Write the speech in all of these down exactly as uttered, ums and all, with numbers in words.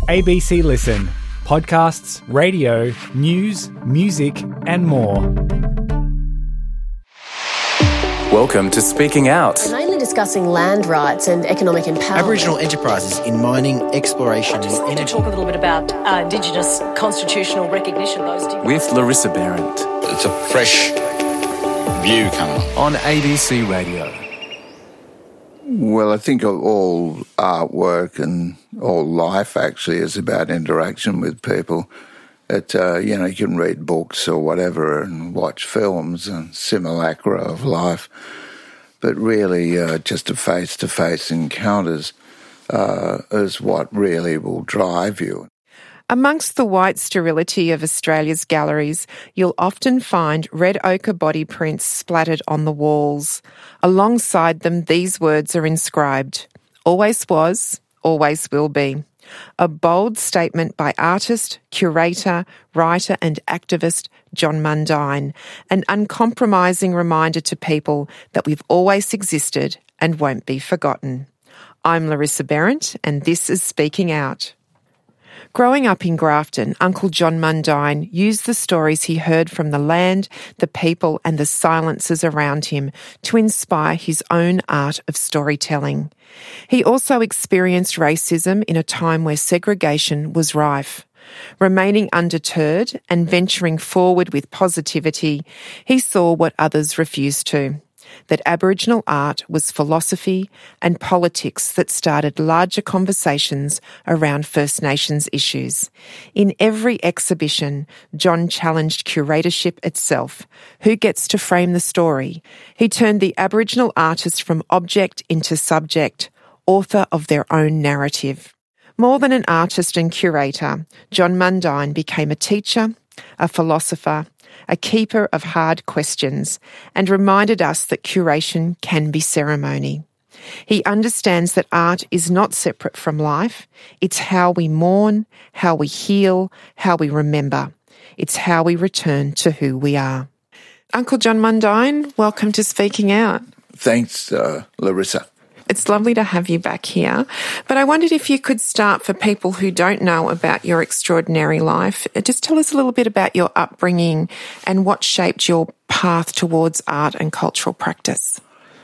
A B C Listen. Podcasts, radio, news, music and more. Welcome to Speaking Out. Mainly discussing land rights and economic empowerment. Aboriginal enterprises in mining, exploration I just and want energy. to talk a little bit about uh, Indigenous constitutional recognition. Those With Larissa Behrendt. It's a fresh view coming on. On A B C Radio. Well, I think all artwork and all life actually is about interaction with people. It, uh, you know, you can read books or whatever and watch films and simulacra of life, but really uh, just a face-to-face encounters uh, is what really will drive you. Amongst the white sterility of Australia's galleries, you'll often find red ochre body prints splattered on the walls. Alongside them, these words are inscribed: always was, always will be. A bold statement by artist, curator, writer and activist John Mundine, an uncompromising reminder to people that we've always existed and won't be forgotten. I'm Larissa Behrendt and this is Speaking Out. Growing up in Grafton, Uncle John Mundine used the stories he heard from the land, the people and the silences around him to inspire his own art of storytelling. He also experienced racism in a time where segregation was rife. Remaining undeterred and venturing forward with positivity, he saw what others refused to. That Aboriginal art was philosophy and politics that started larger conversations around First Nations issues. In every exhibition, John challenged curatorship itself. Who gets to frame the story? He turned the Aboriginal artist from object into subject, author of their own narrative. More than an artist and curator, John Mundine became a teacher, a philosopher, a keeper of hard questions, and reminded us that curation can be ceremony. He understands that art is not separate from life. It's how we mourn, how we heal, how we remember. It's how we return to who we are. Uncle John Mundine, welcome to Speaking Out. Thanks, uh, Larissa. It's lovely to have you back here. But I wondered if you could start, for people who don't know about your extraordinary life, just tell us a little bit about your upbringing and what shaped your path towards art and cultural practice.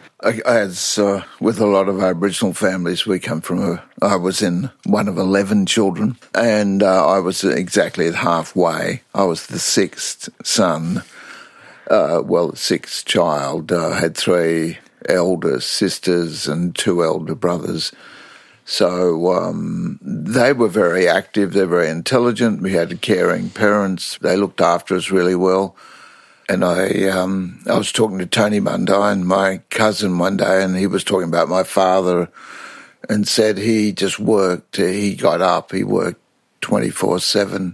As uh, with a lot of Aboriginal families, we come from a, I was in one of eleven children, and uh, I was exactly at halfway. I was the sixth son, uh, well, the sixth child. I uh, had three elder sisters and two elder brothers. So um, they were very active, they were very intelligent, we had caring parents, they looked after us really well. And I um, I was talking to Tony Mundine, my cousin, one day, and he was talking about my father and said he just worked, he got up, he worked twenty-four seven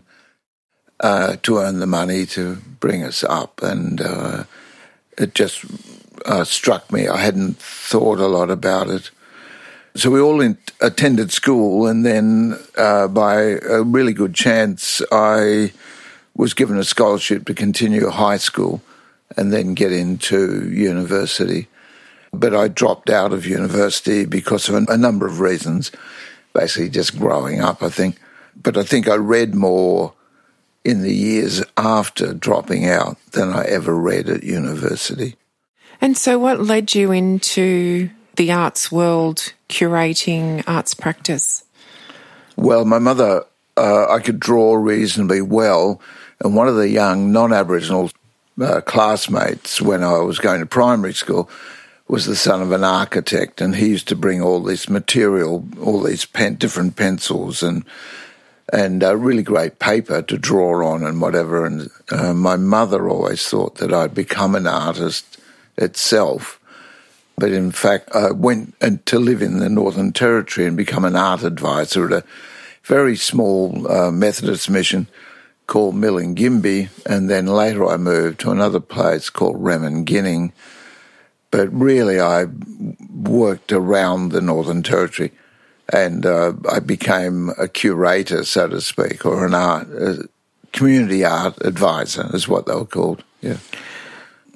uh, to earn the money to bring us up. And uh, it just Uh, struck me. I hadn't thought a lot about it. So we all in, attended school, and then uh, by a really good chance, I was given a scholarship to continue high school and then get into university. But I dropped out of university because of a, a number of reasons, basically just growing up, I think. But I think I read more in the years after dropping out than I ever read at university. And so what led you into the arts world, curating arts practice? Well, my mother, uh, I could draw reasonably well, and one of the young non-Aboriginal uh, classmates when I was going to primary school was the son of an architect, and he used to bring all this material, all these pen, different pencils and and uh, really great paper to draw on and whatever. And uh, my mother always thought that I'd become an artist itself, but in fact I went to live in the Northern Territory and become an art advisor at a very small uh, Methodist mission called Milingimbi, and then later I moved to another place called Remenginning. But really I worked around the Northern Territory, and uh, I became a curator, so to speak, or an art, a community art advisor is what they were called, yeah.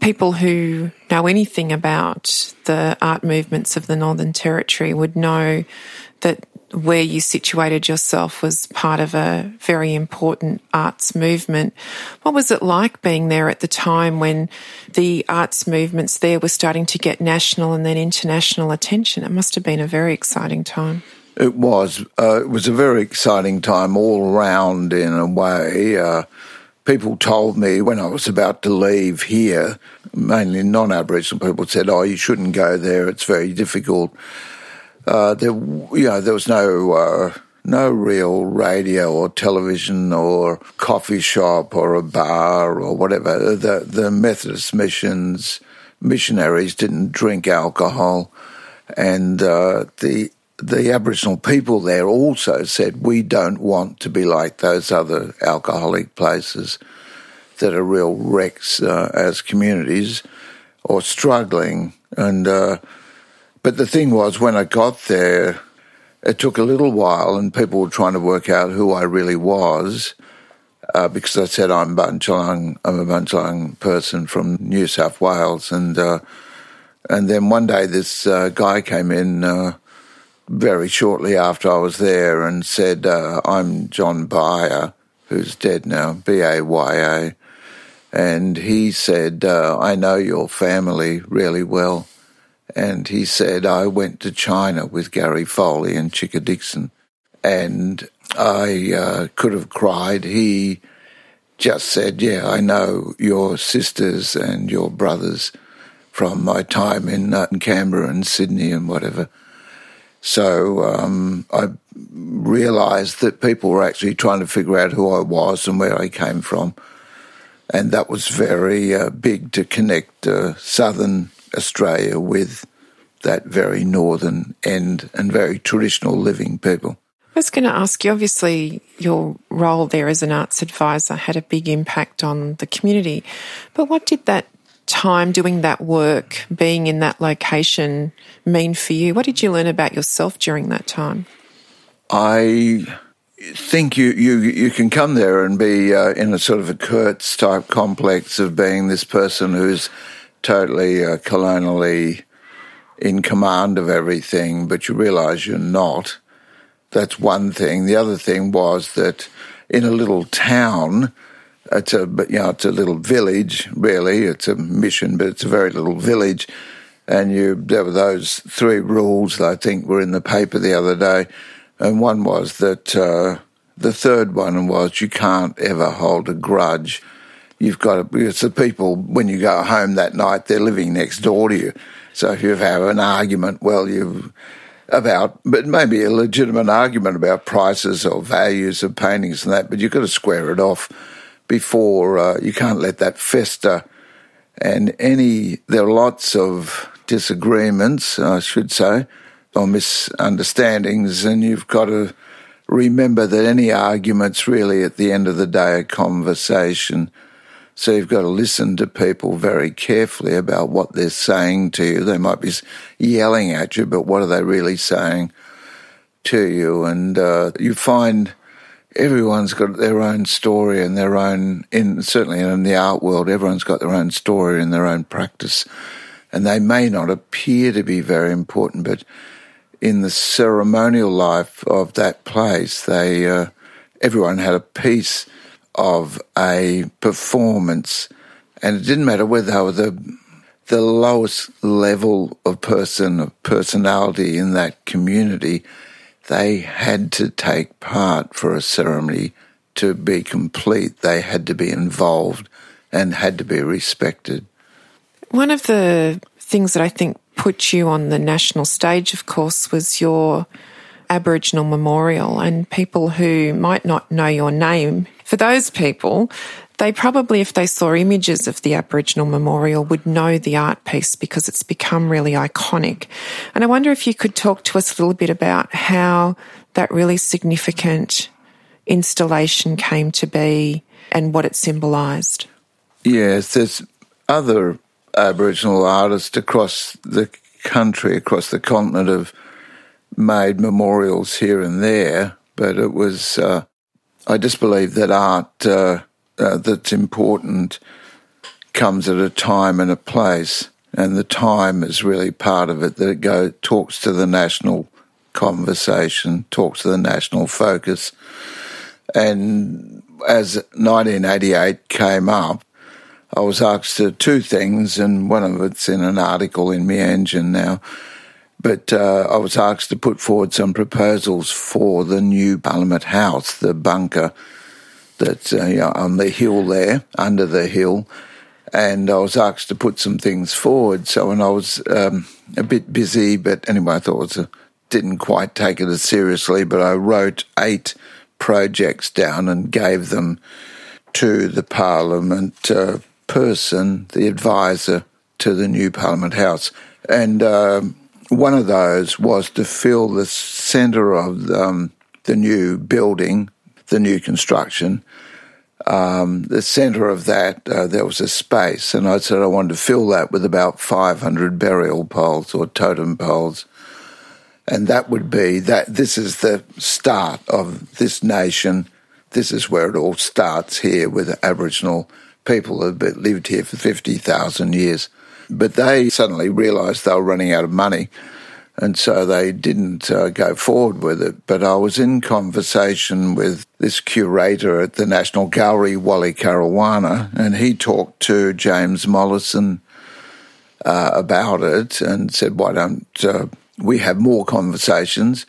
people who know anything about the art movements of the Northern Territory would know that where you situated yourself was part of a very important arts movement. What was it like being there at the time when the arts movements there were starting to get national and then international attention? It must have been a very exciting time. It was. Uh, it was a very exciting time all round in a way. Uh, people told me when I was about to leave here, mainly non-Aboriginal people said, oh, you shouldn't go there, it's very difficult. Uh, there, you know, there was no uh, no real radio or television or coffee shop or a bar or whatever. The the Methodist missions missionaries didn't drink alcohol, and uh, the the Aboriginal people there also said we don't want to be like those other alcoholic places that are real wrecks uh, as communities or struggling and. Uh, But the thing was, when I got there, it took a little while and people were trying to work out who I really was uh, because I said I'm Bundjalung, I'm a Bundjalung person from New South Wales. And uh, and then one day this uh, guy came in uh, very shortly after I was there and said, uh, I'm John Byer, who's dead now, B A Y A. And he said, uh, I know your family really well. And he said, I went to China with Gary Foley and Chicka Dixon, and I uh, could have cried. He just said, yeah, I know your sisters and your brothers from my time in, uh, in Canberra and Sydney and whatever. So um, I realised that people were actually trying to figure out who I was and where I came from. And that was very uh, big to connect uh, southern Australia with that very northern end and very traditional living people. I was going to ask you, obviously your role there as an arts advisor had a big impact on the community, but what did that time doing that work, being in that location, mean for you? What did you learn about yourself during that time? I think you, you, you can come there and be uh, in a sort of a Kurtz type complex of being this person who's totally uh, colonially in command of everything, but you realise you're not. That's one thing. The other thing was that in a little town, it's a you know it's a little village. Really, it's a mission, but it's a very little village. And you there were those three rules that I think were in the paper the other day, and one was that uh, the third one was you can't ever hold a grudge. You've got to, it's the people, when you go home that night, they're living next door to you. So if you have an argument, well, you've about, but maybe a legitimate argument about prices or values of paintings and that, but you've got to square it off before, uh, you can't let that fester. And any, there are lots of disagreements, I should say, or misunderstandings, and you've got to remember that any argument's really at the end of the day a conversation. So you've got to listen to people very carefully about what they're saying to you. They might be yelling at you, but what are they really saying to you? And uh, you find everyone's got their own story and their own, in certainly in the art world, everyone's got their own story and their own practice. And they may not appear to be very important, but in the ceremonial life of that place, they uh, everyone had a piece of a performance, and it didn't matter whether they were the the lowest level of person of personality in that community. They had to take part for a ceremony to be complete. They had to be involved and had to be respected. One of the things that I think put you on the national stage, of course, was your Aboriginal memorial, and people who might not know your name, for those people, they probably, if they saw images of the Aboriginal memorial, would know the art piece because it's become really iconic. And I wonder if you could talk to us a little bit about how that really significant installation came to be and what it symbolised. Yes, there's other Aboriginal artists across the country, across the continent, have made memorials here and there, but it was, uh, I just believe that art uh, uh, that's important comes at a time and a place, and the time is really part of it, that it go, talks to the national conversation, talks to the national focus. And as nineteen eighty-eight came up, I was asked to two things, and one of it's in an article in my engine now, but uh, I was asked to put forward some proposals for the new Parliament House, the bunker that's uh, you know, on the hill there, under the hill, and I was asked to put some things forward. So when I was um, a bit busy, but anyway, I thought it was a, didn't quite take it as seriously, but I wrote eight projects down and gave them to the Parliament uh, person, the advisor to the new Parliament House. And uh, one of those was to fill the centre of um, the new building, the new construction. Um, the centre of that, uh, there was a space, and I said I wanted to fill that with about five hundred burial poles or totem poles. And that would be that this is the start of this nation. This is where it all starts here with Aboriginal people who have lived here for fifty thousand years. But they suddenly realised they were running out of money, and so they didn't uh, go forward with it. But I was in conversation with this curator at the National Gallery, Wally Caruana, and he talked to James Mollison uh, about it and said, why don't uh, we have more conversations?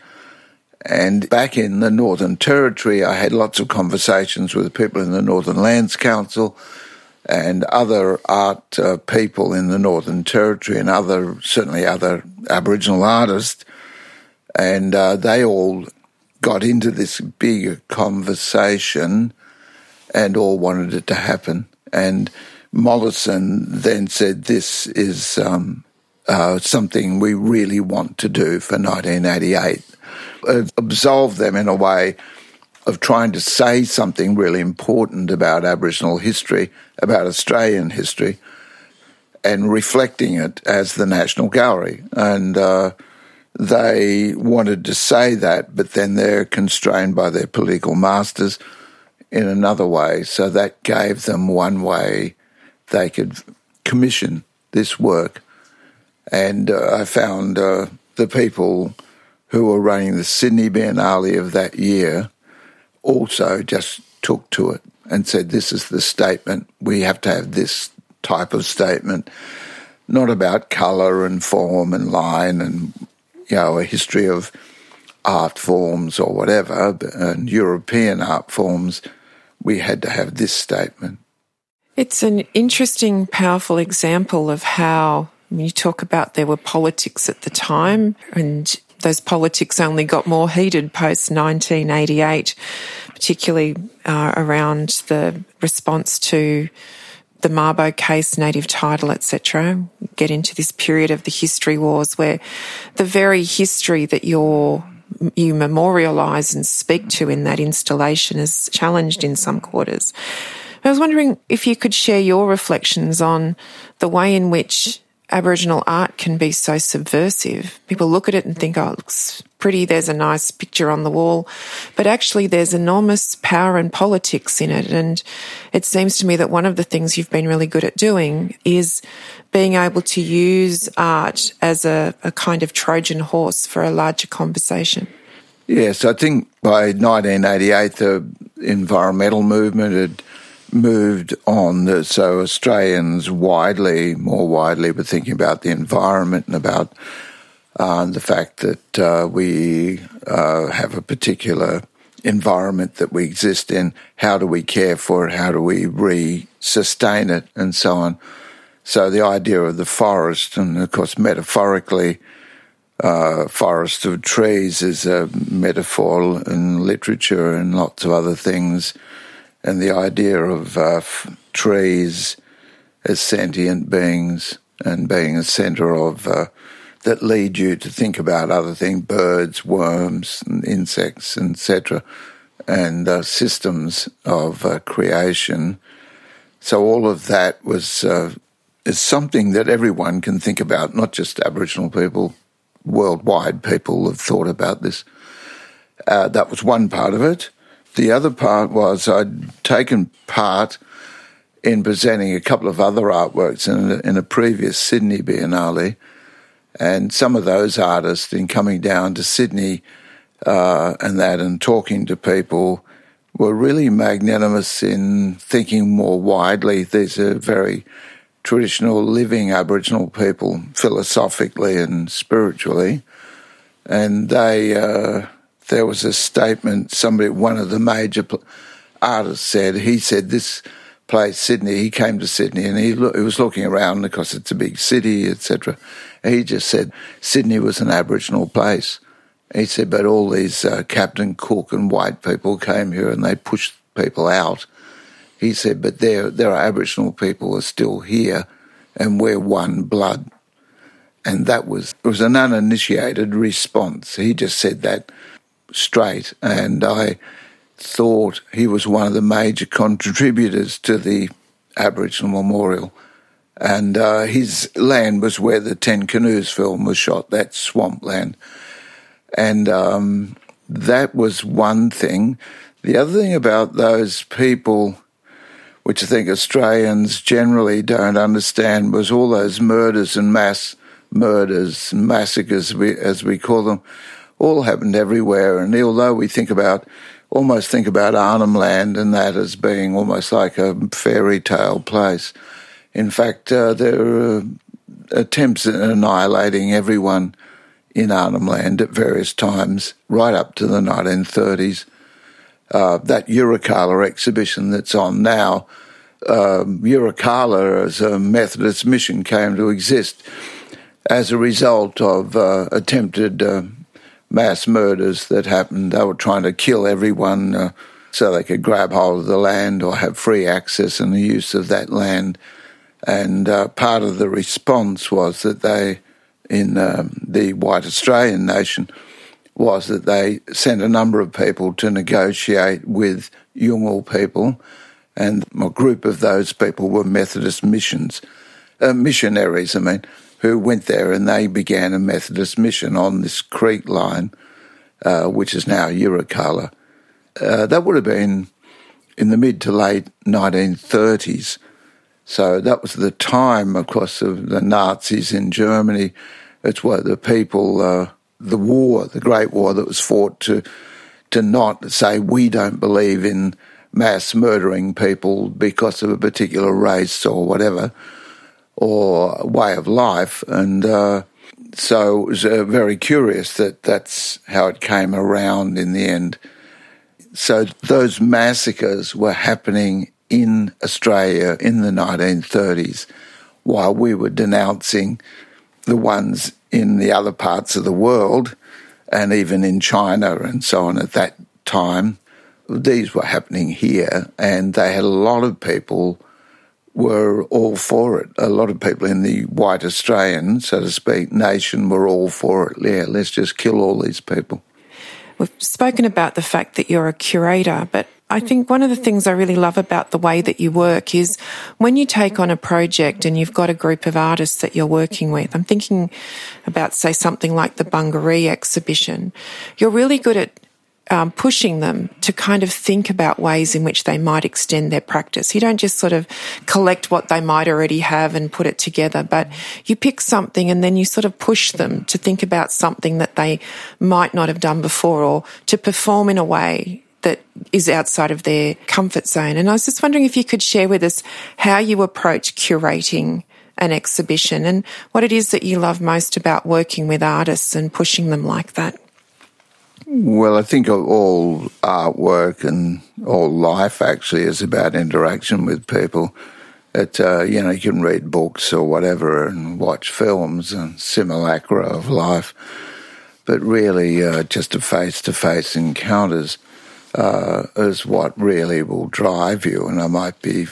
And back in the Northern Territory, I had lots of conversations with people in the Northern Lands Council and other art uh, people in the Northern Territory and other, certainly other Aboriginal artists. And uh, they all got into this big conversation and all wanted it to happen. And Mollison then said, this is um, uh, something we really want to do for nineteen eighty-eight. Uh, absolve them in a way of trying to say something really important about Aboriginal history, about Australian history, and reflecting it as the National Gallery. And uh, they wanted to say that, but then they're constrained by their political masters in another way. So that gave them one way they could commission this work. And uh, I found uh, the people who were running the Sydney Biennale of that year also just took to it and said, this is the statement. We have to have this type of statement, not about colour and form and line and, you know, a history of art forms or whatever, and European art forms. We had to have this statement. It's an interesting, powerful example of how, I mean, you talk about there were politics at the time, and those politics only got more heated post nineteen eighty-eight, particularly uh, around the response to the Mabo case, native title, et cetera. Get into this period of the history wars where the very history that you're, you memorialise and speak to in that installation is challenged in some quarters. I was wondering if you could share your reflections on the way in which Aboriginal art can be so subversive. People look at it and think, oh, it looks pretty, there's a nice picture on the wall, but actually there's enormous power and politics in it. And it seems to me that one of the things you've been really good at doing is being able to use art as a, a kind of Trojan horse for a larger conversation. Yes, I think by nineteen eighty-eight the environmental movement had moved on, so Australians widely, more widely, were thinking about the environment and about uh, the fact that uh, we uh, have a particular environment that we exist in. How do we care for it? How do we re-sustain it? And so on. So the idea of the forest, and of course metaphorically, uh, forest of trees is a metaphor in literature and lots of other things. And the idea of uh, f- trees as sentient beings and being a centre of uh, that lead you to think about other things, birds, worms, and insects, et cetera, and uh, systems of uh, creation. So all of that was uh, is something that everyone can think about, not just Aboriginal people, worldwide people have thought about this. Uh, that was one part of it. The other part was I'd taken part in presenting a couple of other artworks in a, in a previous Sydney Biennale. And some of those artists, in coming down to Sydney uh, and that and talking to people, were really magnanimous in thinking more widely. These are very traditional living Aboriginal people, philosophically and spiritually. And they, uh, there was a statement, somebody, one of the major artists said, he said this place, Sydney, he came to Sydney and he, lo- he was looking around because it's a big city, et cetera. He just said Sydney was an Aboriginal place. He said, but all these uh, Captain Cook and white people came here and they pushed people out. He said, but there, there are Aboriginal people who are still here and we're one blood. And that was, it was an uninitiated response. He just said that straight. And I thought he was one of the major contributors to the Aboriginal Memorial. And uh, his land was where the Ten Canoes film was shot, that swampland. And um, that was one thing. The other thing about those people, which I think Australians generally don't understand, was all those murders and mass murders, massacres, we, as we call them, all happened everywhere. And although we think about, almost think about Arnhem Land and that as being almost like a fairy tale place, in fact, uh, there are attempts at annihilating everyone in Arnhem Land at various times, right up to the nineteen thirties. Uh, that Yirrkala exhibition that's on now, uh, Yirrkala as a Methodist mission came to exist as a result of uh, attempted uh, mass murders that happened. They were trying to kill everyone uh, so they could grab hold of the land or have free access and the use of that land. And uh, part of the response was that they, in um, the white Australian nation, was that they sent a number of people to negotiate with Yolngu people, and a group of those people were Methodist missions, uh, missionaries, I mean, who went there and they began a Methodist mission on this creek line, uh, which is now Yirrkala. Uh, that would have been in the mid to late nineteen thirties. So that was the time, of course, of the Nazis in Germany. It's what the people, uh, the war, the Great War that was fought to to not say we don't believe in mass murdering people because of a particular race or whatever, or way of life. And uh, so it was uh, very curious that that's how it came around in the end. So those massacres were happening in Australia in the nineteen thirties, while we were denouncing the ones in the other parts of the world, and even in China and so on at that time. These were happening here, and they had a lot of people were all for it. A lot of people in the white Australian, so to speak, nation were all for it. Yeah, let's just kill all these people. We've spoken about the fact that you're a curator, but I think one of the things I really love about the way that you work is when you take on a project and you've got a group of artists that you're working with. I'm thinking about, say, something like the Bungaree exhibition. You're really good at um, pushing them to kind of think about ways in which they might extend their practice. You don't just sort of collect what they might already have and put it together, but you pick something and then you sort of push them to think about something that they might not have done before, or to perform in a way that is outside of their comfort zone. And I was just wondering if you could share with us how you approach curating an exhibition and what it is that you love most about working with artists and pushing them like that. Well, I think all artwork and all life actually is about interaction with people. It, uh, you know, you can read books or whatever and watch films and simulacra of life, but really uh, just a face-to-face encounters uh, is what really will drive you. And I might be,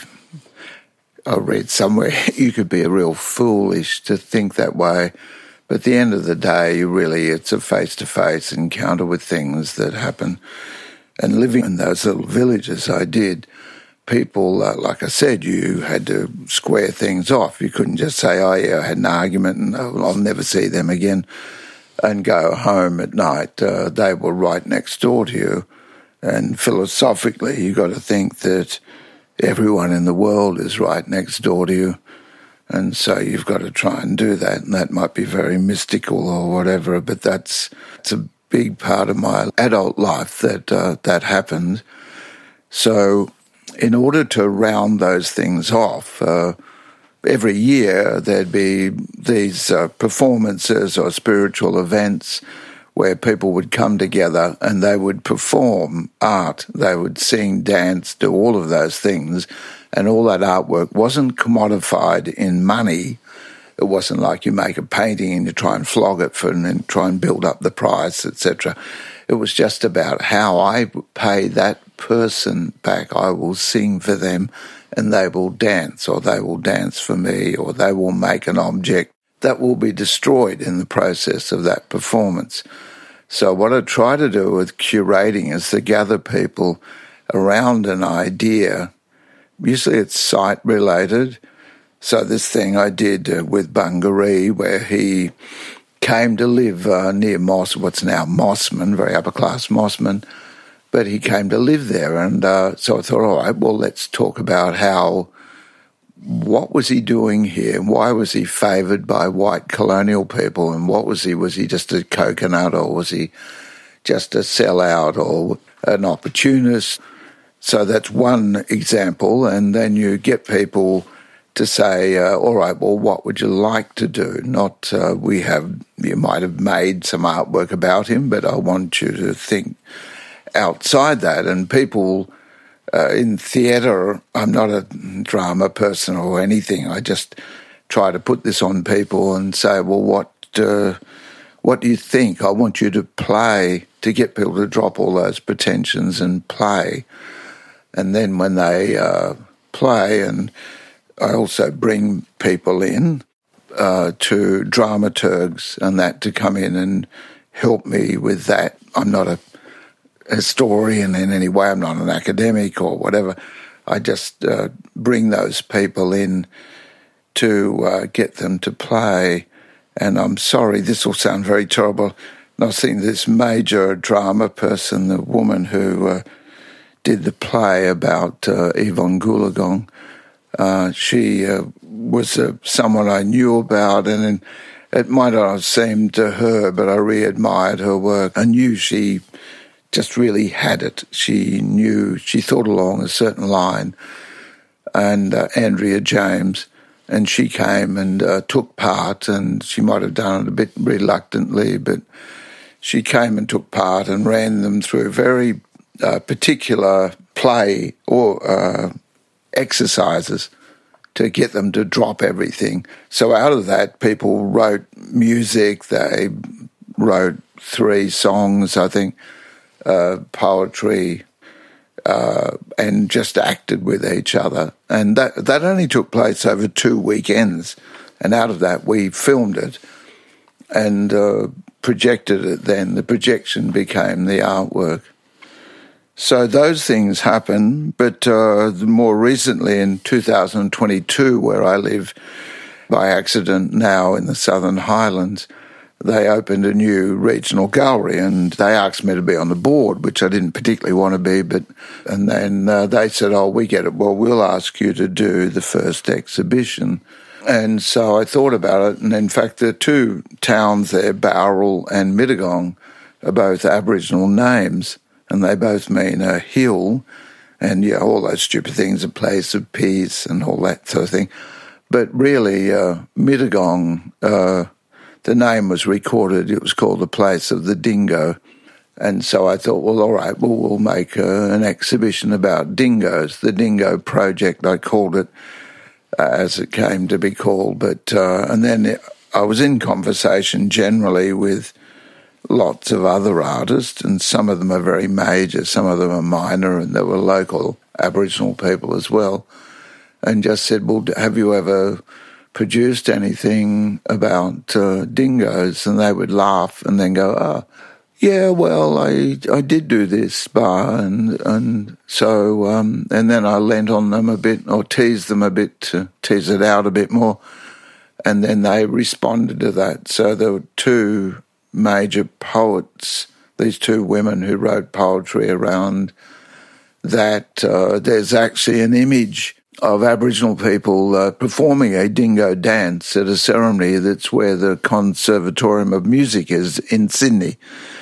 I read somewhere, you could be a real foolish to think that way. But at the end of the day, really, it's a face-to-face encounter with things that happen. And living in those little villages I did, people, uh, like I said, you had to square things off. You couldn't just say, oh, yeah, I had an argument and oh, I'll never see them again, and go home at night. Uh, they were right next door to you. And philosophically, you got to think that everyone in the world is right next door to you. And so you've got to try and do that. And that might be very mystical or whatever, but that's, it's a big part of my adult life that uh, that happened. So in order to round those things off, uh, every year there'd be these uh, performances or spiritual events where people would come together and they would perform art. They would sing, dance, do all of those things. And all that artwork wasn't commodified in money. It wasn't like you make a painting and you try and flog it for and then try and build up the price, et cetera. It was just about how I pay that person back. I will sing for them and they will dance, or they will dance for me, or they will make an object that will be destroyed in the process of that performance. So what I try to do with curating is to gather people around an idea. Usually it's site-related. So this thing I did uh, with Bungaree, where he came to live uh, near Moss, what's now Mossman, very upper-class Mossman, but he came to live there. And uh, so I thought, all right, well, let's talk about how, what was he doing here? Why was he favoured by white colonial people? And what was he? Was he just a coconut, or was he just a sellout or an opportunist? So that's one example. And then you get people to say, uh, all right, well, what would you like to do? Not, uh, we have, you might have made some artwork about him, but I want you to think outside that. And people uh, in theatre, I'm not a drama person or anything. I just try to put this on people and say, well, what, uh, what do you think? I want you to play, to get people to drop all those pretensions and play. And then when they uh, play, and I also bring people in uh, to dramaturgs and that to come in and help me with that. I'm not a historian in any way. I'm not an academic or whatever. I just uh, bring those people in to uh, get them to play. And I'm sorry, this will sound very terrible. And I've seen this major drama person, the woman who uh, did the play about uh, Yvonne Goolagong. Uh, she uh, was uh, someone I knew about, and then it might not have seemed to her, but I re-admired her work. I knew she just really had it. She knew, she thought along a certain line. And uh, Andrea James, and she came and uh, took part, and she might have done it a bit reluctantly, but she came and took part and ran them through very uh, particular play or uh, exercises to get them to drop everything. So out of that, people wrote music, they wrote three songs, I think, uh, poetry, uh, and just acted with each other. And that, that only took place over two weekends. And out of that, we filmed it and uh, projected it then. The projection became the artwork. So those things happen, but uh, more recently in two thousand twenty-two, where I live by accident now in the Southern Highlands, they opened a new regional gallery and they asked me to be on the board, which I didn't particularly want to be, but and then uh, they said, oh, we get it, well, we'll ask you to do the first exhibition. And so I thought about it, and in fact the two towns there, Bowral and Mittagong, are both Aboriginal names. And they both mean a hill, and yeah, all those stupid things, a place of peace and all that sort of thing. But really, uh, Mittagong, uh, the name was recorded, it was called the Place of the Dingo. And so I thought, well, all right, well, we'll make uh, an exhibition about dingoes, the Dingo Project, I called it, uh, as it came to be called. But uh, and then it, I was in conversation generally with lots of other artists, and some of them are very major, some of them are minor, and there were local Aboriginal people as well, and just said, well, have you ever produced anything about uh, dingoes? And they would laugh and then go, oh, yeah, well, I I did do this bar, and and so, um, and then I lent on them a bit, or teased them a bit to tease it out a bit more, and then they responded to that. So there were two major poets, these two women who wrote poetry around that uh, there's actually an image of Aboriginal people uh, performing a dingo dance at a ceremony that's where the Conservatorium of Music is in Sydney.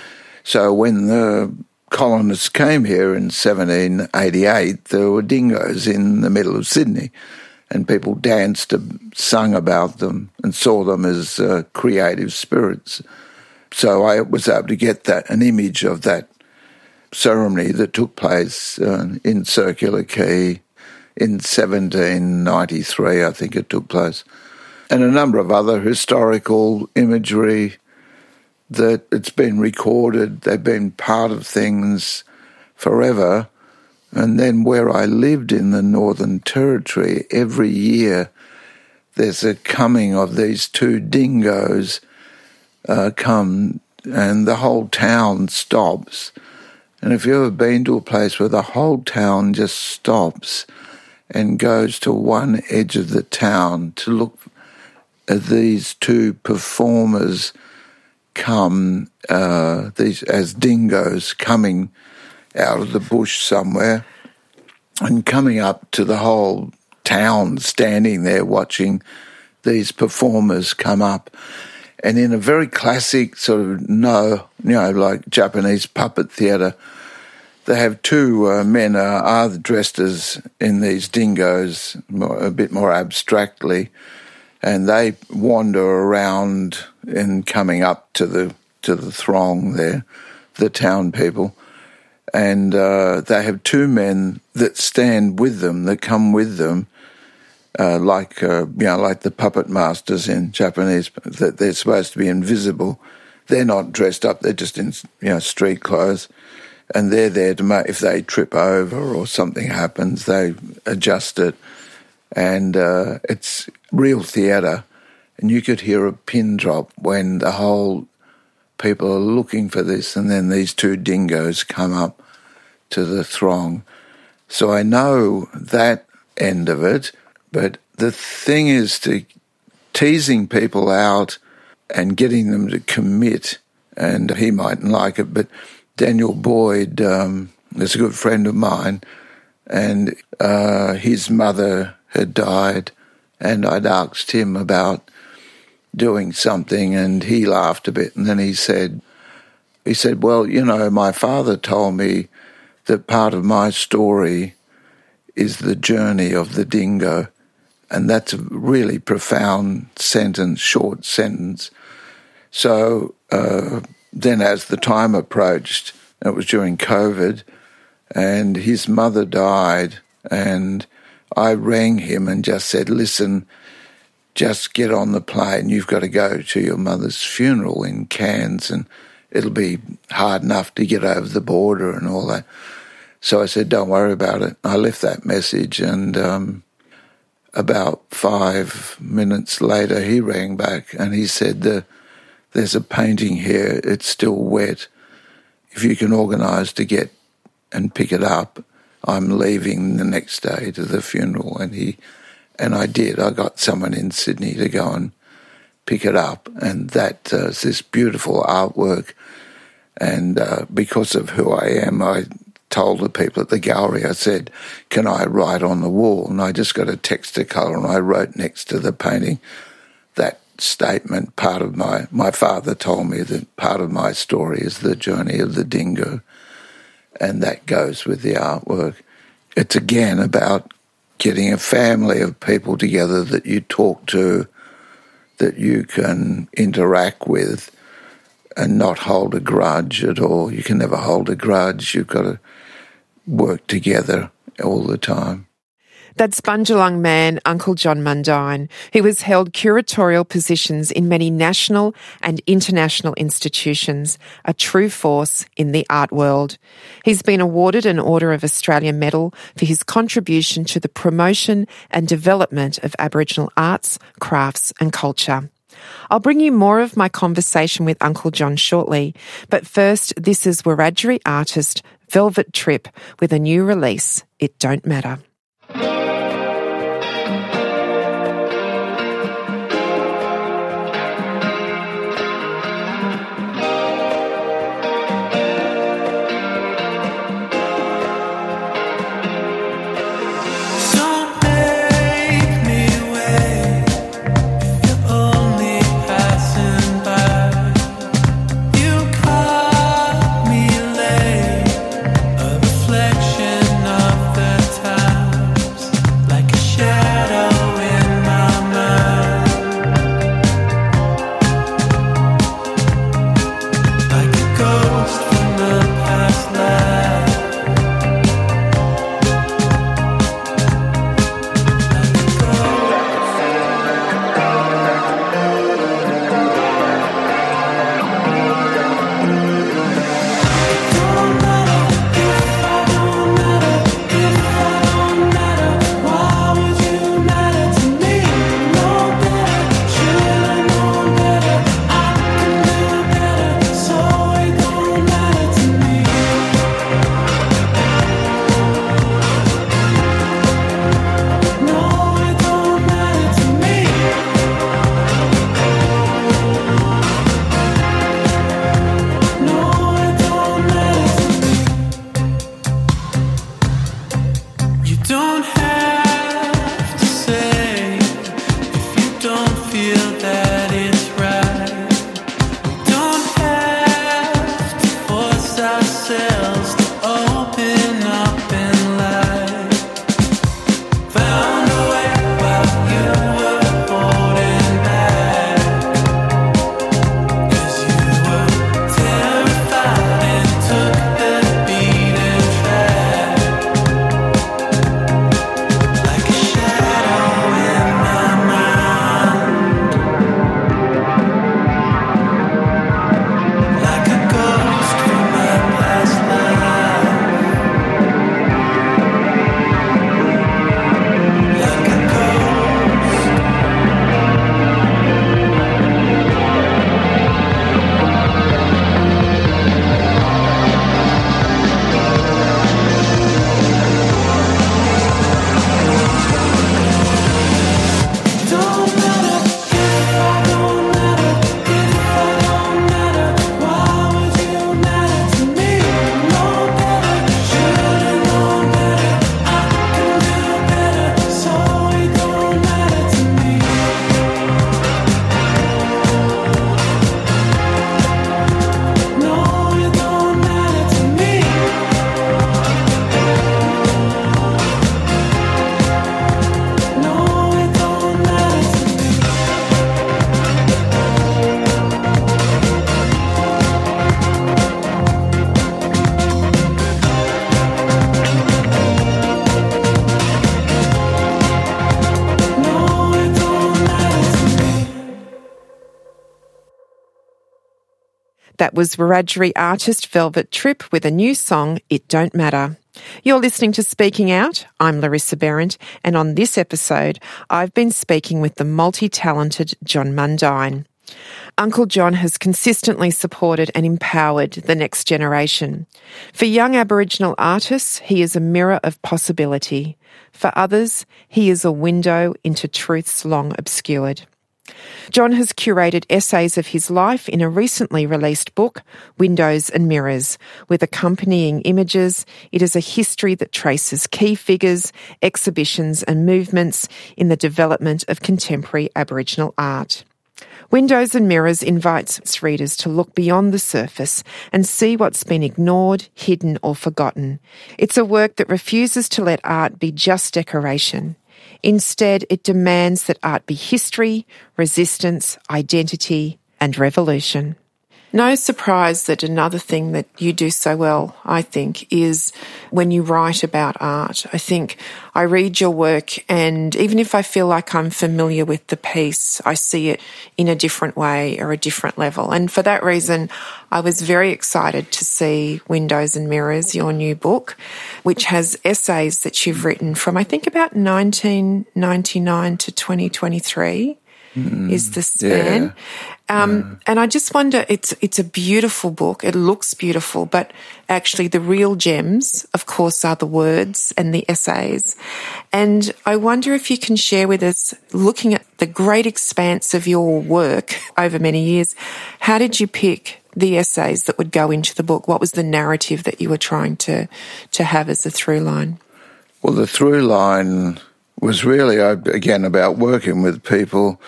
So when the colonists came here in seventeen eighty-eight, there were dingoes in the middle of Sydney, and people danced, sung about them, and saw them as uh, creative spirits. So I was able to get that an image of that ceremony that took place uh, in Circular Quay in seventeen ninety-three, I think it took place, and a number of other historical imagery that it's been recorded. They've been part of things forever. And then where I lived in the Northern Territory, every year there's a coming of these two dingoes uh, come, and the whole town stops. And if you've ever been to a place where the whole town just stops and goes to one edge of the town to look at these two performers come, uh, these as dingoes coming out of the bush somewhere and coming up to the whole town standing there watching these performers come up. And in a very classic sort of, no, you know, like Japanese puppet theatre, they have two uh, men uh, are dressed as in these dingoes, more, a bit more abstractly, and they wander around and coming up to the to the throng there, the town people, and uh, they have two men that stand with them, that come with them, uh, like uh, you know, like the puppet masters in Japanese, that they're supposed to be invisible. They're not dressed up; they're just in you know street clothes, and they're there to make, if they trip over or something happens, they adjust it, and uh, it's real theatre. And you could hear a pin drop when the whole people are looking for this, and then these two dingoes come up to the throng. So I know that end of it, but the thing is to teasing people out and getting them to commit, and he mightn't like it, but Daniel Boyd um, is a good friend of mine, and uh, his mother had died, and I'd asked him about doing something, and he laughed a bit, and then he said, he said, well, you know, my father told me that part of my story is the journey of the dingo, and that's a really profound sentence, short sentence. So uh, then as the time approached, it was during COVID, and his mother died, and I rang him and just said, listen, just get on the plane. You've got to go to your mother's funeral in Cairns, and it'll be hard enough to get over the border and all that. So I said, don't worry about it. I left that message, and um, about five minutes later, he rang back and he said, the, there's a painting here. It's still wet. If you can organise to get and pick it up, I'm leaving the next day to the funeral. And he... And I did. I got someone in Sydney to go and pick it up, and that uh, is this beautiful artwork. And uh, because of who I am, I told the people at the gallery, I said, can I write on the wall? And I just got a Textacolour, and I wrote next to the painting that statement. Part of my, my father told me that part of my story is the journey of the dingo, and that goes with the artwork. It's again about getting a family of people together that you talk to, that you can interact with and not hold a grudge at all. You can never hold a grudge. You've got to work together all the time. That's Bundjalung man Uncle John Mundine, who has held curatorial positions in many national and international institutions, a true force in the art world. He's been awarded an Order of Australia Medal for his contribution to the promotion and development of Aboriginal arts, crafts and culture. I'll bring you more of my conversation with Uncle John shortly, but first, this is Wiradjuri artist Velvet Trip with a new release, It Don't Matter. don't have to say if you don't feel that it's right. We don't have to force ourselves to open up and lie. Found a way while you were holding back, 'cause you were terrified and took the beaten track. Like a shadow in my mind, like a ghost from my past life, like a ghost. Don't matter if I don't matter, if I don't matter, why would you matter to me? Know better, should've known better, I can do better, so it don't matter to me. No, it don't matter to me. No, it don't matter to me. No, it don't matter to me. That was Wiradjuri artist Velvet Trip with a new song, It Don't Matter. You're listening to Speaking Out. I'm Larissa Behrendt, and on this episode, I've been speaking with the multi-talented John Mundine. Uncle John has consistently supported and empowered the next generation. For young Aboriginal artists, he is a mirror of possibility. For others, he is a window into truths long obscured. John has curated essays of his life in a recently released book, Windows and Mirrors, with accompanying images. It is a history that traces key figures, exhibitions and movements in the development of contemporary Aboriginal art. Windows and Mirrors invites its readers to look beyond the surface and see what's been ignored, hidden or forgotten. It's a work that refuses to let art be just decoration. Instead, it demands that art be history, resistance, identity and revolution. No surprise that another thing that you do so well, I think, is when you write about art. I think I read your work, and even if I feel like I'm familiar with the piece, I see it in a different way or a different level. And for that reason, I was very excited to see Windows and Mirrors, your new book, which has essays that you've written from, I think, about nineteen ninety-nine to twenty twenty-three. Mm, is the span. Yeah. Um, yeah. And I just wonder, it's it's a beautiful book. It looks beautiful, but actually the real gems, of course, are the words and the essays. And I wonder if you can share with us, looking at the great expanse of your work over many years, how did you pick the essays that would go into the book? What was the narrative that you were trying to, to have as a through line? Well, the through line was really, again, about working with people.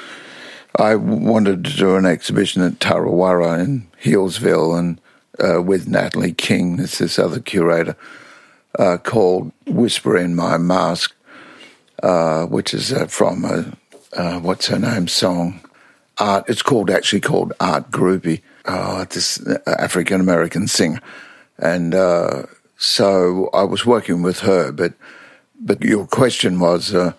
I wanted to do an exhibition at Tarawara in Healesville and uh, with Natalie King, that's this other curator, uh, called Whisper in My Mask, uh, which is uh, from, a, uh, what's her name, song. Art. It's called actually called Art Groupie, uh, this African-American singer. And uh, so I was working with her, but But your question was, uh,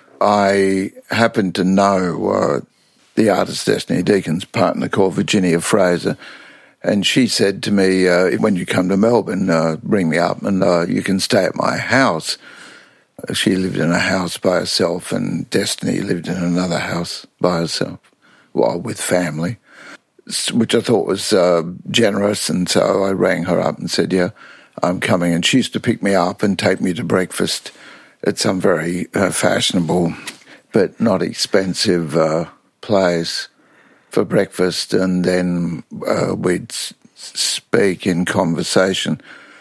I happened to know uh, the artist Destiny Deacon's partner called Virginia Fraser, and she said to me, uh, when you come to Melbourne, uh, bring me up and uh, you can stay at my house. She lived in a house by herself and Destiny lived in another house by herself, well, with family, which I thought was uh, generous, and so I rang her up and said, yeah, I'm coming. And she used to pick me up and take me to breakfast at some very uh, fashionable but not expensive uh, place for breakfast, and then uh, we'd s- speak in conversation.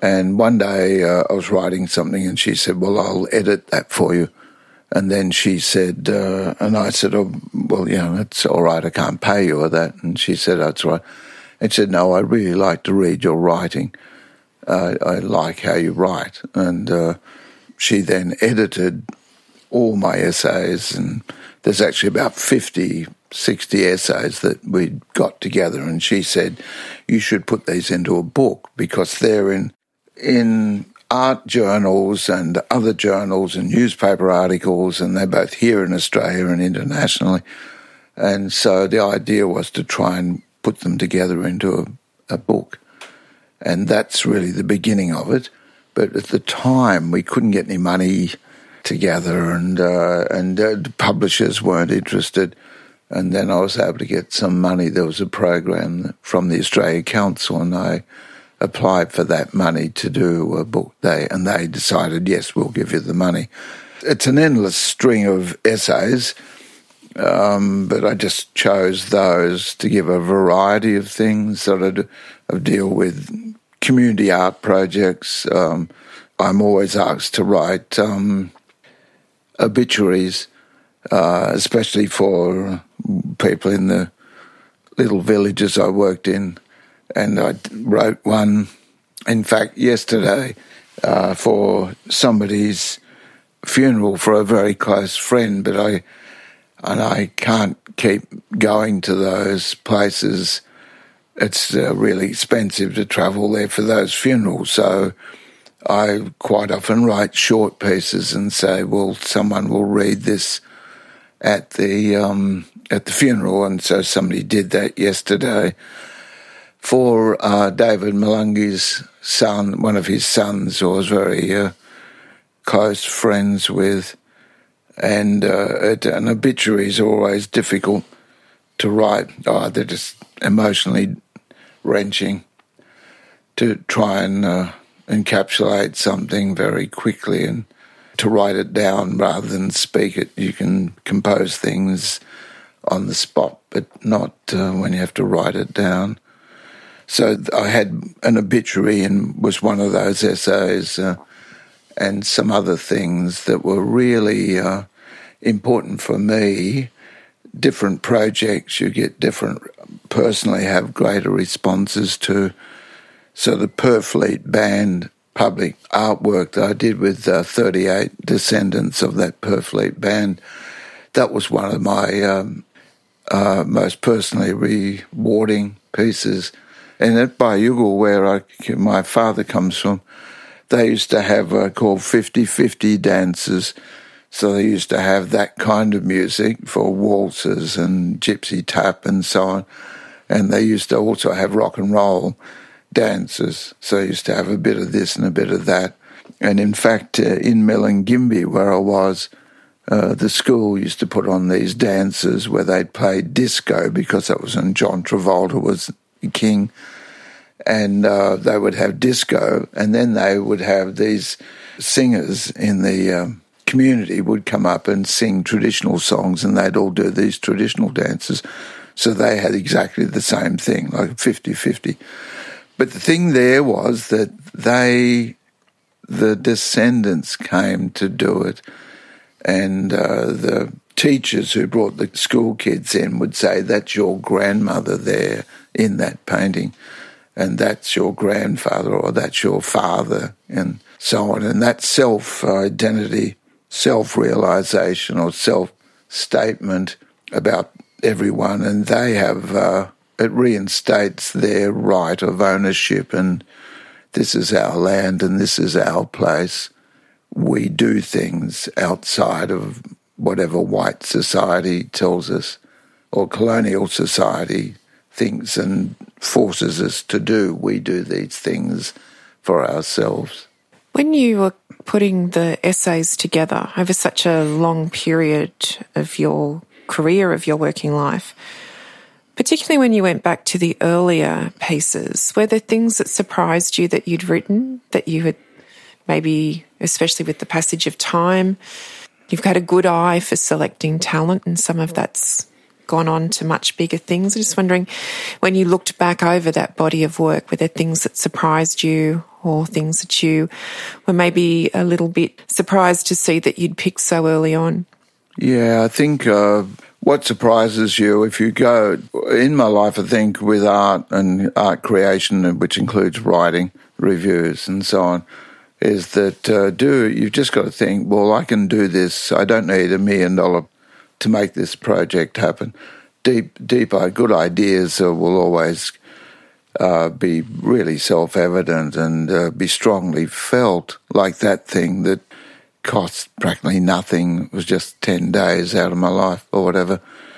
And one day uh, I was writing something and she said, well, I'll edit that for you. And then she said, uh, and I said, oh, well, you know, it's all right, I can't pay you or that. And she said, that's right. And she said, no, I really like to read your writing. Uh, I like how you write. And uh, she then edited all my essays, and there's actually about fifty, sixty essays that we got together, and she said, you should put these into a book because they're in in art journals and other journals and newspaper articles, and they're both here in Australia and internationally. And so the idea was to try and put them together into a, a book. And that's really the beginning of it. But at the time, we couldn't get any money together, and uh, and uh, the publishers weren't interested. And then I was able to get some money. There was a program from the Australia Council, and I applied for that money to do a book. They and they decided, yes, we'll give you the money. It's an endless string of essays, um, but I just chose those to give a variety of things that I, do, I deal with. Community art projects. Um, I'm always asked to write um, obituaries, uh, especially for people in the little villages I worked in. And I wrote one, in fact, yesterday uh, for somebody's funeral for a very close friend, but I and I can't keep going to those places. It's uh, really expensive to travel there for those funerals, so I quite often write short pieces and say, well, someone will read this at the um, at the funeral, and so somebody did that yesterday for uh, David Malungi's son, one of his sons, who I was very uh, close friends with, and uh, it, an obituary is always difficult to write. Oh, they're just emotionally wrenching to try and uh, encapsulate something very quickly and to write it down rather than speak it. You can compose things on the spot, but not uh, when you have to write it down. So I had an obituary and was one of those essays uh, and some other things that were really uh, important for me. Different projects you get different, personally have greater responses to. So the Purfleet Band public artwork that I did with uh, thirty-eight descendants of that Purfleet Band, that was one of my um, uh, most personally rewarding pieces. And at Bayugal, where I, my father comes from, they used to have uh, called fifty-fifty dances. So they used to have that kind of music for waltzes and gypsy tap and so on. And they used to also have rock and roll dances. So they used to have a bit of this and a bit of that. And in fact, uh, in Milingimbi, where I was, uh, the school used to put on these dances where they'd play disco because that was when John Travolta was king. And uh, they would have disco, and then they would have these singers in the um, community would come up and sing traditional songs, and they'd all do these traditional dances. So they had exactly the same thing, like fifty-fifty. But the thing there was that they, the descendants came to do it, and uh, the teachers who brought the school kids in would say, that's your grandmother there in that painting, and that's your grandfather, or that's your father, and so on. And that self-identity, self-realisation or self-statement about everyone, and they have, uh, it reinstates their right of ownership, and this is our land and this is our place. We do things outside of whatever white society tells us or colonial society thinks and forces us to do. We do these things for ourselves. When you were putting the essays together over such a long period of your career, of your working life, particularly when you went back to the earlier pieces, were there things that surprised you that you'd written, that you had maybe, especially with the passage of time, you've got a good eye for selecting talent, and some of that's gone on to much bigger things. I'm just wondering, when you looked back over that body of work, were there things that surprised you or things that you were maybe a little bit surprised to see that you'd picked so early on? Yeah, I think uh, what surprises you if you go, in my life, I think with art and art creation, which includes writing, reviews and so on, is that uh, do you've just got to think, well, I can do this. I don't need a million dollar to make this project happen. Deep, deep, uh, good ideas uh, will always uh, be really self-evident and uh, be strongly felt, like that thing that cost practically nothing. It was just ten days out of my life or whatever,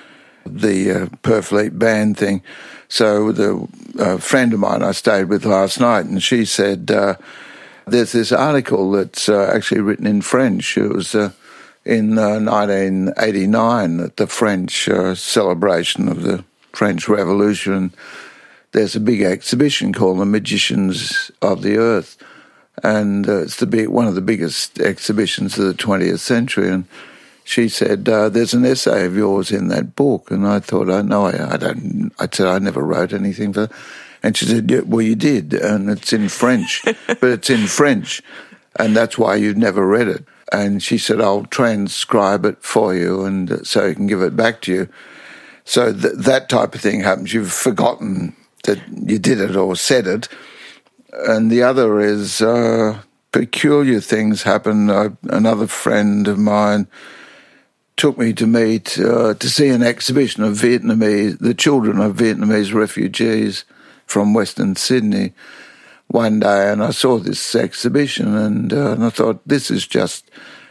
the uh, Perfleet band thing. So the uh, friend of mine I stayed with last night, and she said, uh, there's this article that's uh, actually written in French. It was uh, in uh, nineteen eighty-nine at the French uh, celebration of the French Revolution. There's a big exhibition called The Magicians of the Earth, and uh, it's the big, one of the biggest exhibitions of the twentieth century. And she said, uh, there's an essay of yours in that book. And I thought, oh, no, I, I don't. I said, I never wrote anything for that. And she said, yeah, well, you did, and it's in French, but it's in French, and that's why you've never read it. And she said, I'll transcribe it for you, and so you can give it back to you. So th- that type of thing happens. You've forgotten that you did it or said it. And the other is uh, peculiar things happen. Uh, another friend of mine took me to meet, uh, to see an exhibition of Vietnamese, the children of Vietnamese refugees from Western Sydney one day, and I saw this exhibition, and, uh, and I thought, this is just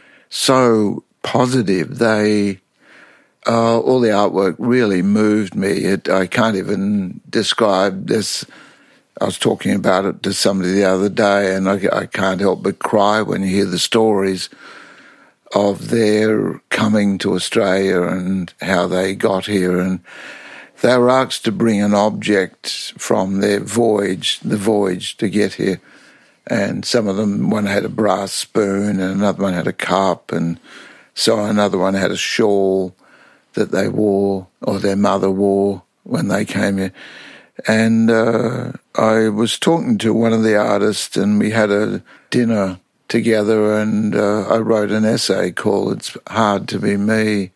so positive. They, uh, all the artwork really moved me. It, I can't even describe this. I was talking about it to somebody the other day, and I, I can't help but cry when you hear the stories of their coming to Australia and how they got here. And they were asked to bring an object from their voyage, the voyage to get here. And some of them, one had a brass spoon and another one had a cup, and so another one had a shawl that they wore or their mother wore when they came here. And uh, I was talking to one of the artists, and we had a dinner together, and uh, I wrote an essay called It's Hard to Be Me.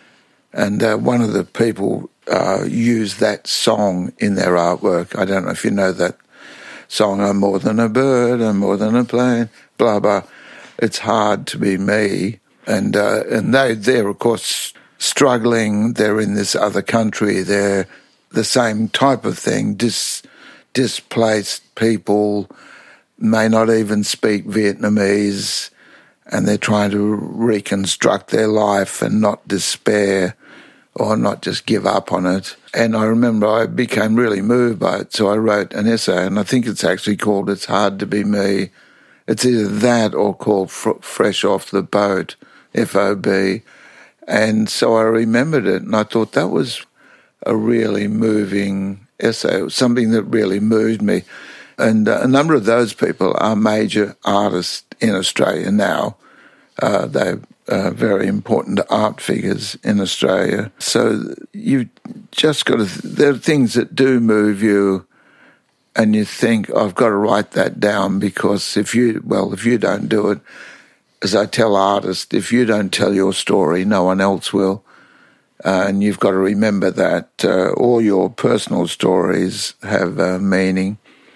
And uh, one of the people uh, used that song in their artwork. I don't know if you know that song, I'm more than a bird, I'm more than a plane, blah, blah. It's hard to be me. And uh, and they, they're, of course, struggling. They're in this other country. They're the same type of thing, dis, displaced people, may not even speak Vietnamese, and they're trying to reconstruct their life and not despair or not just give up on it. And I remember I became really moved by it, so I wrote an essay, and I think it's actually called It's Hard to Be Me. It's either that or called F- Fresh Off the Boat, F O B. And so I remembered it, and I thought that was a really moving essay. It was something that really moved me. And uh, a number of those people are major artists in Australia now. Uh, they're uh, very important art figures in Australia. So you've just got to, th- there are things that do move you, and you think, I've got to write that down, because if you, well, if you don't do it, as I tell artists, if you don't tell your story, no one else will. Uh, and you've got to remember that uh, all your personal stories have uh, meaning.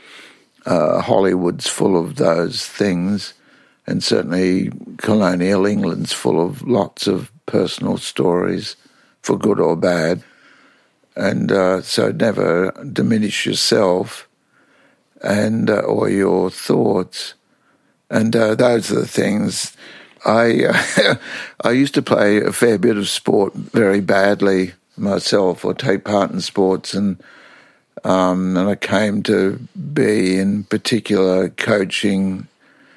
Uh, Hollywood's full of those things, and certainly colonial England's full of lots of personal stories, for good or bad. And uh, so never diminish yourself and uh, or your thoughts. And uh, those are the things. I uh, I used to play a fair bit of sport very badly myself, or take part in sports, and um, and I came to be in particular coaching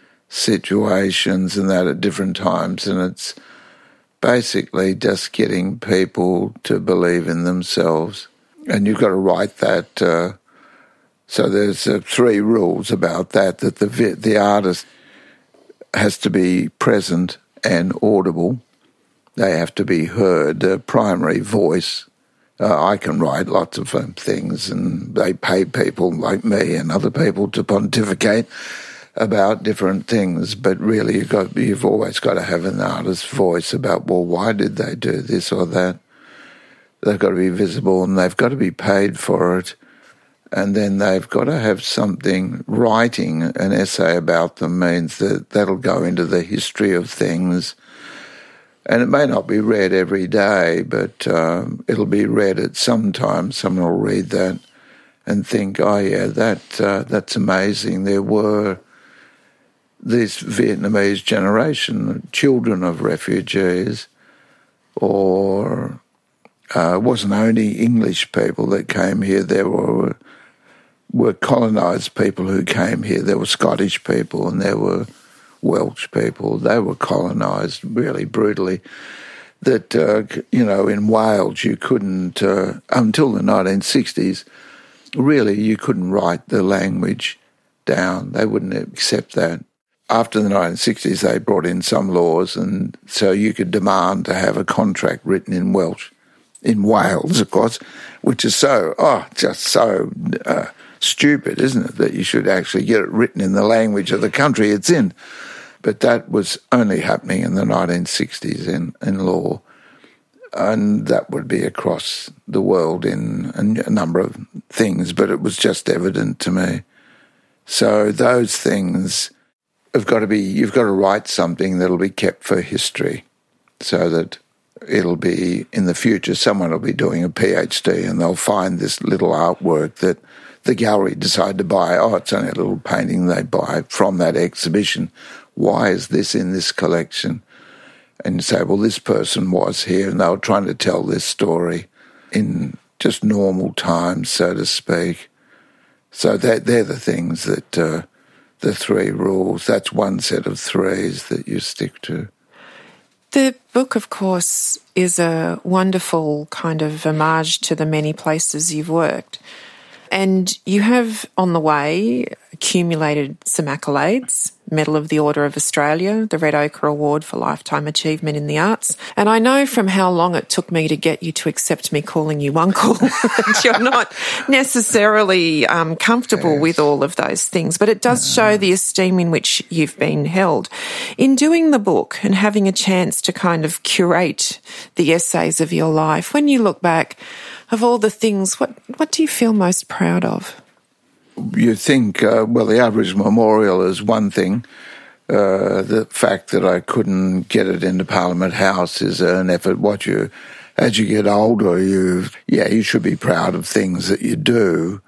situations and that at different times, and it's basically just getting people to believe in themselves, and you've got to write that. Uh, so there's uh, three rules about that: that the the artist has to be present and audible. They have to be heard, a primary voice, Uh, I can write lots of um, things, and they pay people like me and other people to pontificate about different things, but really you've, got, you've always got to have an artist's voice about, well, why did they do this or that? They've got to be visible and they've got to be paid for it. And then they've got to have something. Writing an essay about them means that that'll go into the history of things. And it may not be read every day, but um, it'll be read at some time. Someone will read that and think, oh, yeah, that uh, that's amazing. There were this Vietnamese generation, children of refugees, or uh, it wasn't only English people that came here. There were were colonised people who came here. There were Scottish people and there were Welsh people. They were colonised really brutally. That, uh, you know, in Wales you couldn't, uh, until the nineteen sixties, really you couldn't write the language down. They wouldn't accept that. After the nineteen sixties they brought in some laws, and so you could demand to have a contract written in Welsh, in Wales, of course, which is so, oh, just so uh, stupid, isn't it, that you should actually get it written in the language of the country it's in. But that was only happening in the nineteen sixties in, in law, and that would be across the world in a number of things, but it was just evident to me. So those things have got to be, you've got to write something that'll be kept for history, so that it'll be, in the future, someone will be doing a PhD and they'll find this little artwork that the gallery decide to buy. Oh, it's only a little painting they buy from that exhibition. Why is this in this collection? And you say, well, this person was here and they were trying to tell this story in just normal times, so to speak. So that they're the things that, uh, the three rules, that's one set of threes that you stick to. The book, of course, is a wonderful kind of homage to the many places you've worked. And you have, on the way, accumulated some accolades, Medal of the Order of Australia, the Red Ochre Award for Lifetime Achievement in the Arts. And I know from how long it took me to get you to accept me calling you uncle that you're not necessarily um, comfortable yes. with all of those things, but it does show the esteem in which you've been held. In doing the book and having a chance to kind of curate the essays of your life, when you look back, of all the things, what, what do you feel most proud of? You think, uh, well, the Aboriginal Memorial is one thing. Uh, the fact that I couldn't get it into Parliament House is an effort. What you, as you get older, you, yeah, you should be proud of things that you do.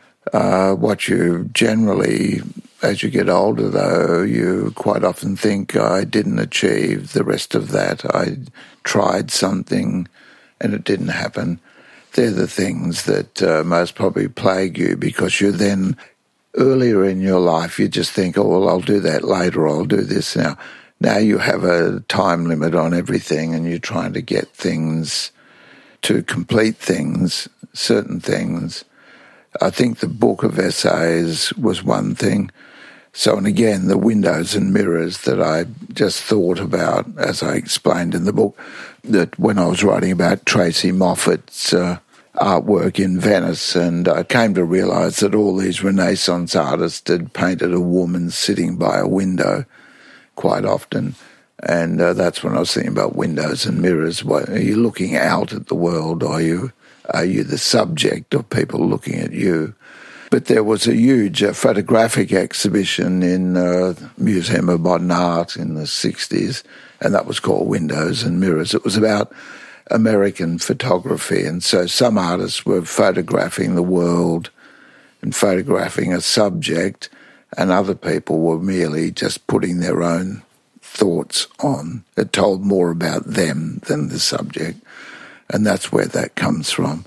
Uh, what you generally, as you get older, though, you quite often think, I didn't achieve the rest of that. I tried something and it didn't happen. They're the things that uh, most probably plague you, because you're then, earlier in your life, you just think, oh, well, I'll do that later, or I'll do this now. Now you have a time limit on everything and you're trying to get things, to complete things, certain things. I think the book of essays was one thing. So, and again, the windows and mirrors that I just thought about, as I explained in the book, that when I was writing about Tracy Moffat's uh, artwork in Venice, and I came to realise that all these Renaissance artists had painted a woman sitting by a window quite often, and uh, that's when I was thinking about windows and mirrors. What, are you looking out at the world, or are you, are you the subject of people looking at you? But there was a huge uh, photographic exhibition in uh, Museum of Modern Art in the sixties, and that was called Windows and Mirrors. It was about American photography, and so some artists were photographing the world and photographing a subject, and other people were merely just putting their own thoughts on. It told more about them than the subject, and that's where that comes from.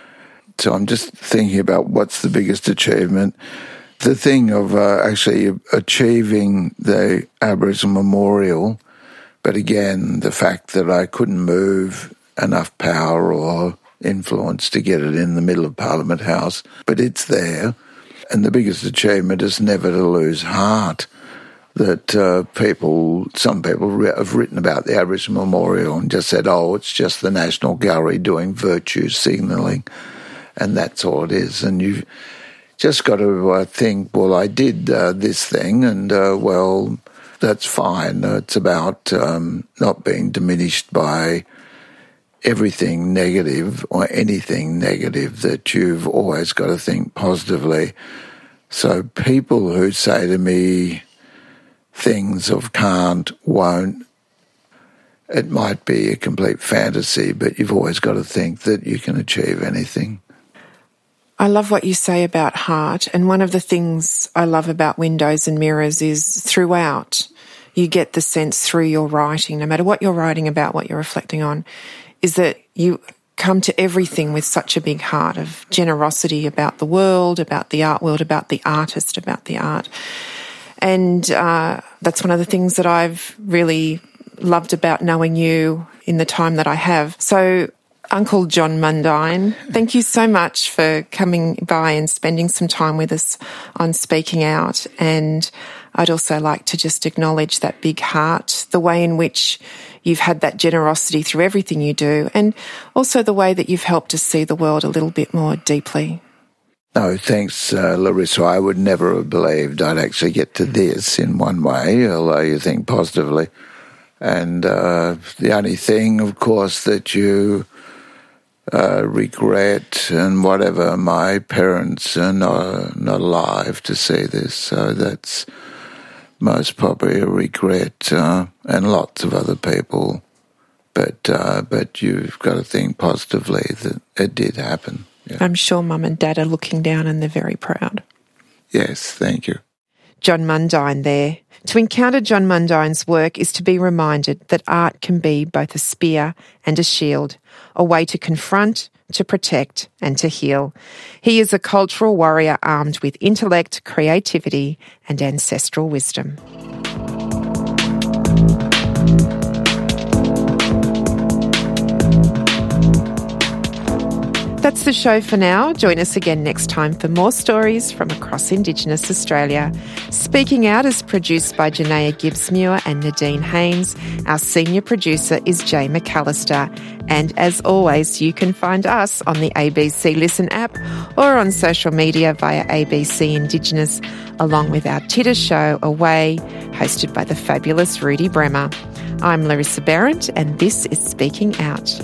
So I'm just thinking about what's the biggest achievement. The thing of uh, actually achieving the Aboriginal Memorial, but again, the fact that I couldn't move enough power or influence to get it in the middle of Parliament House, but it's there. And the biggest achievement is never to lose heart. that uh, people, some people re- have written about the Aboriginal Memorial and just said, oh, it's just the National Gallery doing virtue signalling, and that's all it is. And you've just got to uh, think, well, I did uh, this thing, and, uh, well, that's fine. It's about um, not being diminished by everything negative or anything negative, that you've always got to think positively. So people who say to me things of can't, won't, it might be a complete fantasy, but you've always got to think that you can achieve anything. I love what you say about heart, and one of the things I love about Windows and Mirrors is throughout you get the sense through your writing, no matter what you're writing about, what you're reflecting on, is that you come to everything with such a big heart of generosity about the world, about the art world, about the artist, about the art. And uh, that's one of the things that I've really loved about knowing you in the time that I have. So, Uncle John Mundine, thank you so much for coming by and spending some time with us on Speaking Out. And I'd also like to just acknowledge that big heart, the way in which you've had that generosity through everything you do, and also the way that you've helped us see the world a little bit more deeply. No, thanks, uh, Larissa. I would never have believed I'd actually get to this in one way, although you think positively. And uh, the only thing, of course, that you uh, regret and whatever, my parents are not, not alive to see this, so that's most probably a regret, uh, and lots of other people. But, uh, but you've got to think positively that it did happen. Yeah. I'm sure Mum and Dad are looking down and they're very proud. Yes, thank you. John Mundine there. To encounter John Mundine's work is to be reminded that art can be both a spear and a shield, a way to confront, to protect and to heal. He is a cultural warrior armed with intellect, creativity and ancestral wisdom. That's the show for now. Join us again next time for more stories from across Indigenous Australia. Speaking Out is produced by Janaea Gibbsmuir and Nadine Haynes. Our senior producer is Jay McAllister. And as always, you can find us on the A B C Listen app or on social media via A B C Indigenous, along with our Titter show Away, hosted by the fabulous Rudy Bremer. I'm Larissa Berendt, and this is Speaking Out.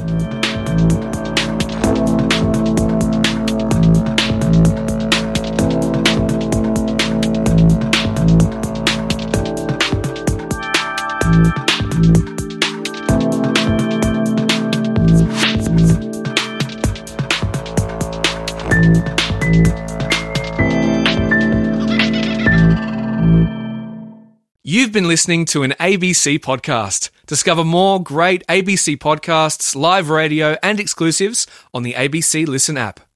You've been listening to an A B C podcast. Discover more great A B C podcasts, live radio and exclusives on the A B C Listen app.